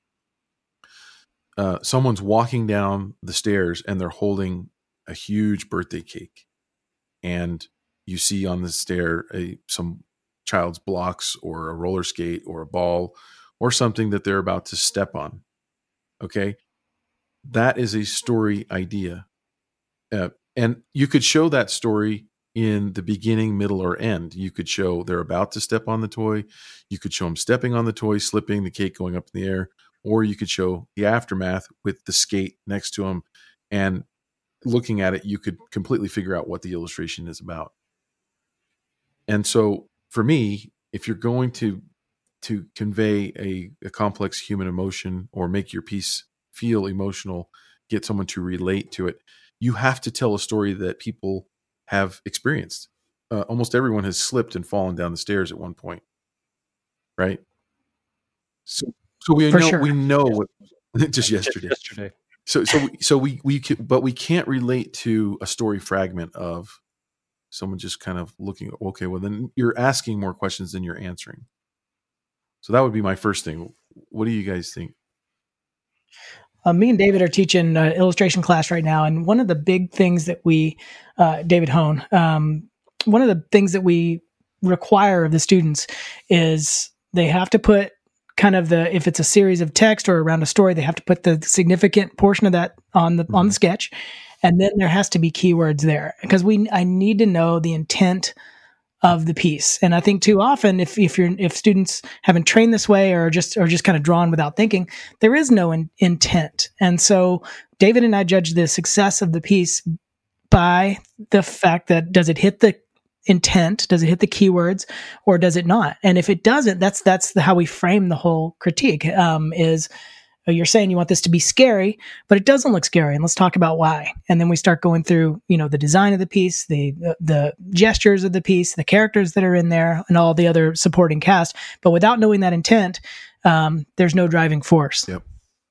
someone's walking down the stairs and they're holding a huge birthday cake. And you see on the stair some child's blocks or a roller skate or a ball or something that they're about to step on. Okay. That is a story idea. And you could show that story in the beginning, middle, or end. You could show they're about to step on the toy. You could show them stepping on the toy, slipping, the cake going up in the air. Or you could show the aftermath with the skate next to them. And looking at it, you could completely figure out what the illustration is about. And so for me, if you're going to convey a complex human emotion or make your piece feel emotional, get someone to relate to it, you have to tell a story that people have experienced. Almost everyone has slipped and fallen down the stairs at one point, right? So So we For know sure. we know what just yesterday. So we can't relate to a story fragment of someone just kind of looking. Okay, well then you're asking more questions than you're answering. So that would be my first thing. What do you guys think? Me and David are teaching illustration class right now, and one of the big things that we, David Hone, one of the things that we require of the students is they have to put kind of if it's a series of text or around a story, they have to put the significant portion of that on the sketch, and then there has to be keywords there because I need to know the intent of the piece. And I think too often, if students haven't trained this way or just kind of drawn without thinking, there is no intent. And so David and I judge the success of the piece by the fact that does it hit the intent, does it hit the keywords, or does it not? And if it doesn't, that's how we frame the whole critique. Is you're saying you want this to be scary, but it doesn't look scary, and let's talk about why. And then we start going through, the design of the piece, the gestures of the piece, the characters that are in there, and all the other supporting cast. But without knowing that intent, there's no driving force. Yep.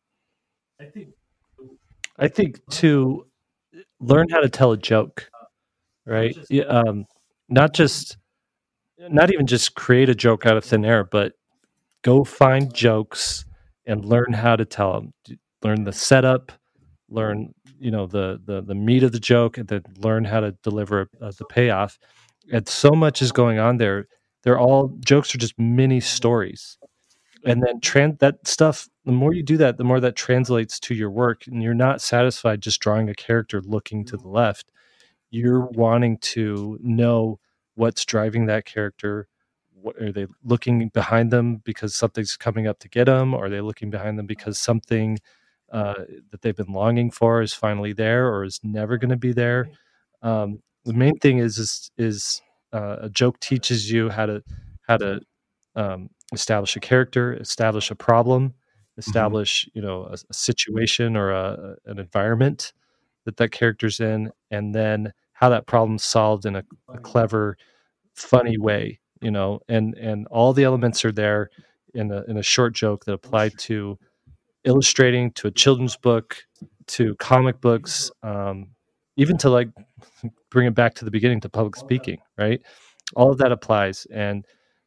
I think to learn how to tell a joke, right? Not even just create a joke out of thin air, but go find jokes and learn how to tell them. Learn the setup, learn the meat of the joke, and then learn how to deliver the payoff. And so much is going on there. They're all jokes are just mini stories, and then that stuff. The more you do that, the more that translates to your work, and you're not satisfied just drawing a character looking to the left. You're wanting to know what's driving that character. What, are they looking behind them because something's coming up to get them? Or are they looking behind them because something that they've been longing for is finally there or is never going to be there? The main thing is a joke teaches you how to establish a character, establish a problem, establish a situation or an environment that character's in, and then how that problem's solved in a clever, funny way. And all the elements are there in a short joke that apply to illustrating, to a children's book, to comic books, even to like bring it back to the beginning to public speaking, right? All of that applies. And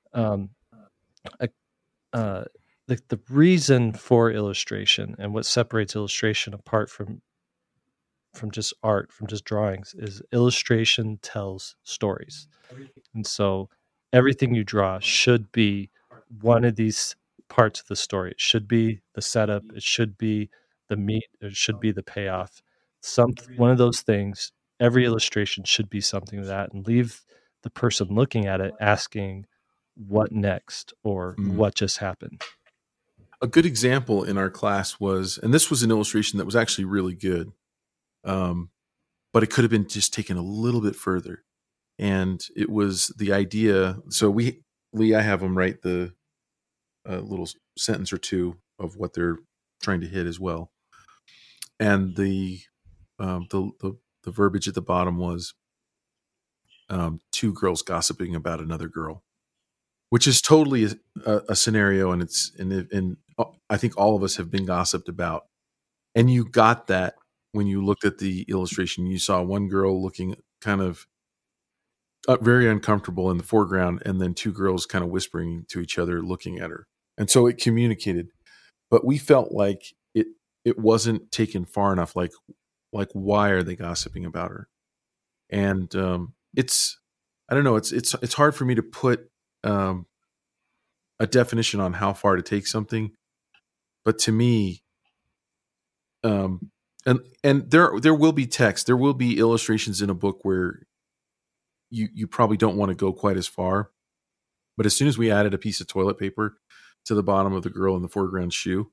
the reason for illustration and what separates illustration apart from just art, from just drawings, is illustration tells stories. And so everything you draw should be one of these parts of the story. It should be the setup. It should be the meat. It should be the payoff. One of those things. Every illustration should be something of that, and leave the person looking at it asking, "What next?" or "What just happened?" A good example in our class was, and this was an illustration that was actually really good, but it could have been just taken a little bit further. And it was the idea. So I have them write the little sentence or two of what they're trying to hit as well. And the verbiage at the bottom was two girls gossiping about another girl, which is totally a scenario. And I think all of us have been gossiped about. And you got that when you looked at the illustration. You saw one girl looking kind of very uncomfortable in the foreground, and then two girls kind of whispering to each other, looking at her. And so it communicated, but we felt like it wasn't taken far enough. Like why are they gossiping about her? And I don't know. It's hard for me to put a definition on how far to take something, but to me, and there will be text, there will be illustrations in a book where you probably don't want to go quite as far. But as soon as we added a piece of toilet paper to the bottom of the girl in the foreground shoe,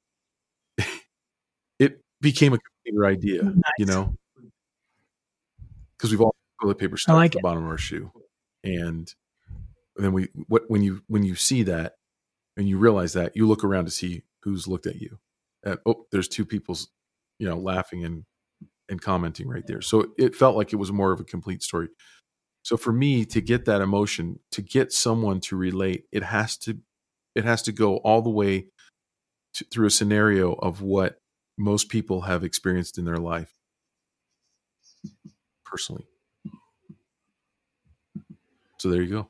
it became a clear idea, Nice. Because we've all toilet paper stuck at the bottom of our shoe. And then when you see that and you realize that, you look around to see who's looked at you. And there's two people, laughing and commenting right there. So it felt like it was more of a complete story. So for me to get that emotion, to get someone to relate, it has to go all the way through a scenario of what most people have experienced in their life personally. So there you go.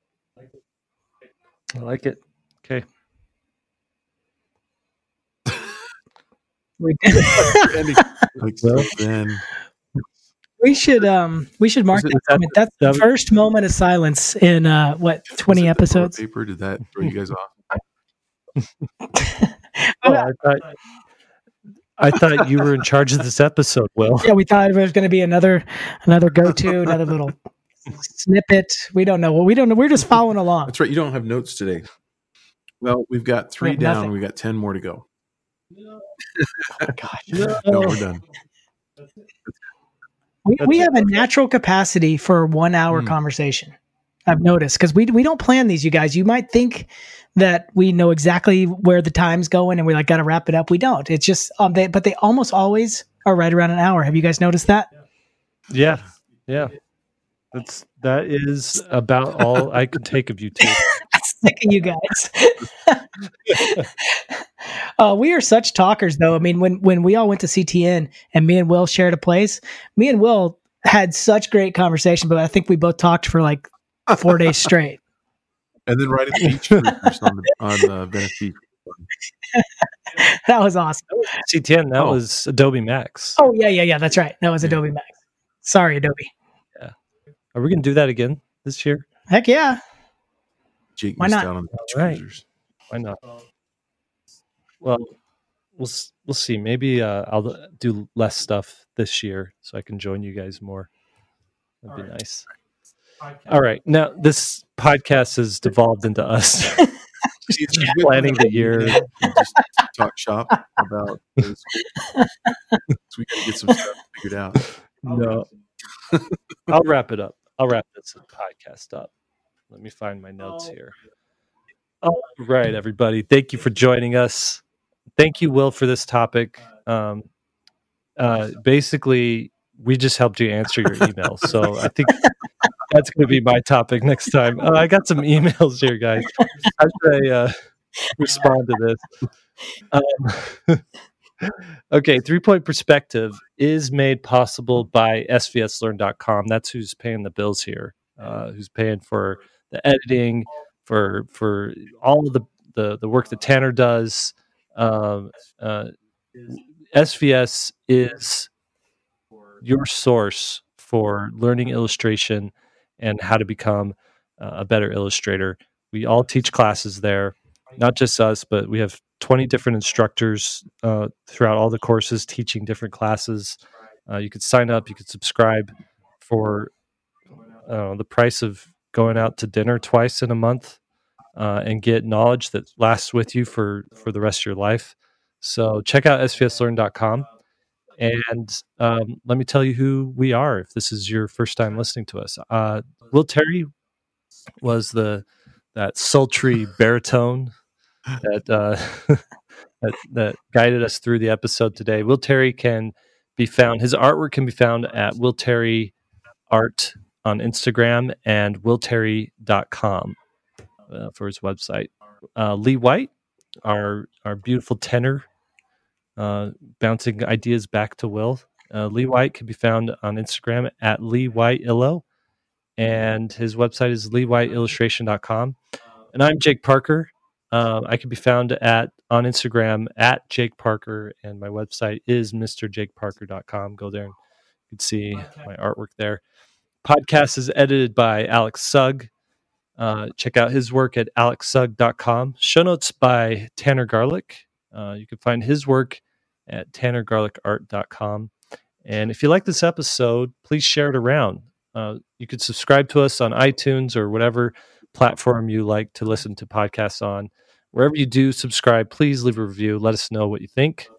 I like it. Okay. We should mark that moment. That's the first moment of silence in 20 episodes. Paper, did that throw you guys off? I thought you were in charge of this episode, Will. Yeah, we thought it was going to be another go-to, another little snippet. We don't know. We're just following along. That's right. You don't have notes today. Well, we've got 3 down. Nothing. We've got 10 more to go. Oh gosh. No, we're done. We have a natural capacity for 1 hour conversation. I've noticed, because we don't plan these, you guys. You might think that we know exactly where the time's going and we got to wrap it up. We don't. It's just but they almost always are right around an hour. Have you guys noticed that? Yeah. That is about all I could take of you two. Sick of you guys. We are such talkers, though. I mean, when we all went to CTN and me and Will shared a place, me and Will had such great conversation, but I think we both talked for 4 days straight. And then right at the beach on Venice Beach. That was awesome. CTN, that was Adobe Max. Oh, yeah. That's right. That was Adobe Max. Sorry, Adobe. Yeah. Are we going to do that again this year? Heck yeah. Jake Why not? Out on the cruisers. Why not? Well, we'll see. Maybe I'll do less stuff this year so I can join you guys more. That'd be nice. All right. Now, this podcast has devolved into us planning the year. Just talk shop about this. So we got to get some stuff figured out. No. I'll wrap it up. I'll wrap this podcast up. Let me find my notes here. All right, everybody. Thank you for joining us. Thank you, Will, for this topic. Basically, we just helped you answer your emails. So I think that's going to be my topic next time. I got some emails here, guys. How should I respond to this? Okay, 3-Point Perspective is made possible by svslearn.com. That's who's paying the bills here, who's paying for the editing, for all of the work that Tanner does. SVS is your source for learning illustration and how to become a better illustrator. We all teach classes there, not just us, but we have 20 different instructors throughout all the courses teaching different classes. You could sign up, you could subscribe for the price of going out to dinner twice in a month and get knowledge that lasts with you for the rest of your life. So check out svslearn.com. And let me tell you who we are if this is your first time listening to us. Will Terry was that sultry baritone that that guided us through the episode today. Will Terry can be found. His artwork can be found at Will Terry Art on Instagram and willterry.com for his website. Lee White, our beautiful tenor, bouncing ideas back to Will. Lee White can be found on Instagram at Lee White Illo, and his website is leewhiteillustration.com. And I'm Jake Parker. I can be found on Instagram at Jake Parker, and my website is mrjakeparker.com. Go there and you can see my artwork there. Podcast is edited by Alex Sugg. Check out his work at alexsugg.com. Show notes by Tanner Garlick. You can find his work at tannergarlickart.com. And if you like this episode, please share it around. You could subscribe to us on iTunes or whatever platform you like to listen to podcasts on. Wherever you do subscribe, please leave a review. Let us know what you think.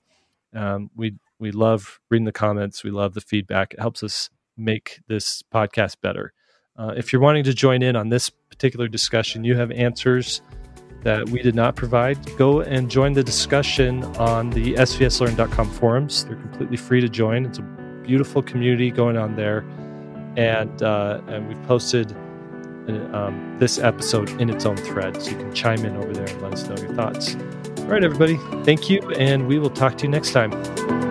We love reading the comments. We love the feedback. It helps us make this podcast better. If you're wanting to join in on this particular discussion, you have answers that we did not provide, go and join the discussion on the svslearn.com forums. They're completely free to join. It's a beautiful community going on there. And we've posted this episode in its own thread. So you can chime in over there and let us know your thoughts. All right, everybody. Thank you. And we will talk to you next time.